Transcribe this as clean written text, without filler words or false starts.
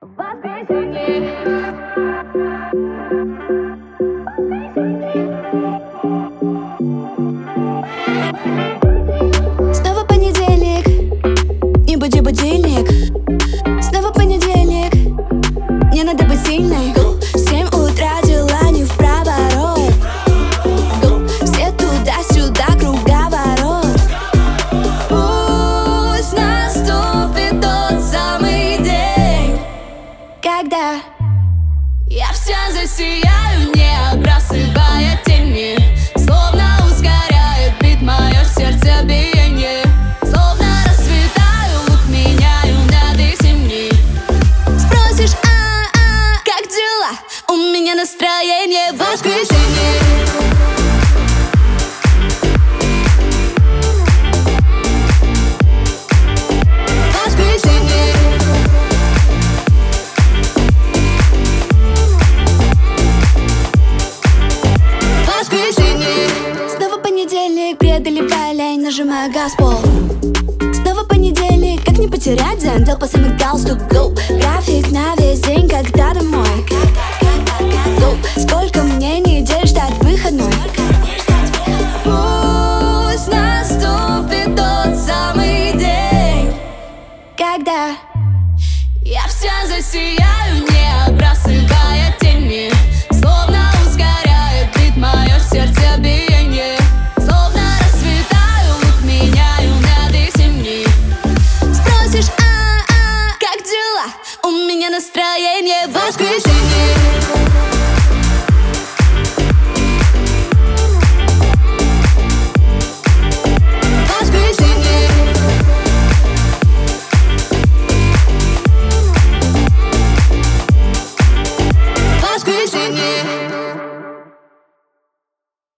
Снова понедельник, не буди будильник. Снова понедельник, мне надо быть сильной. 7 утра, дела не в проворот. Все туда-сюда, круговорот. Пусть наступит тот самый день, когда я вся засияю, не отбрасывая тени. Словно ускоряет бит мое сердцебиение. Словно расцветаю, лук меняю на весенний. Спросишь, как дела? У меня настроение в воскресенье. Снова понедельник, преодолевая лень, нажимая газ пол. Снова понедельник, как не потерять дзен, дел по самый галстук, go. График на весь день, когда домой, go. Сколько мне недель ждать выходной. Пусть наступит тот самый день, когда я вся засияю, не отбрасывая тени. Словно ускоряет бит мое сердцебиение. Словно расцветаю, лук меняю на весенний. Спросишь, как дела? У меня настроение в воскресенье.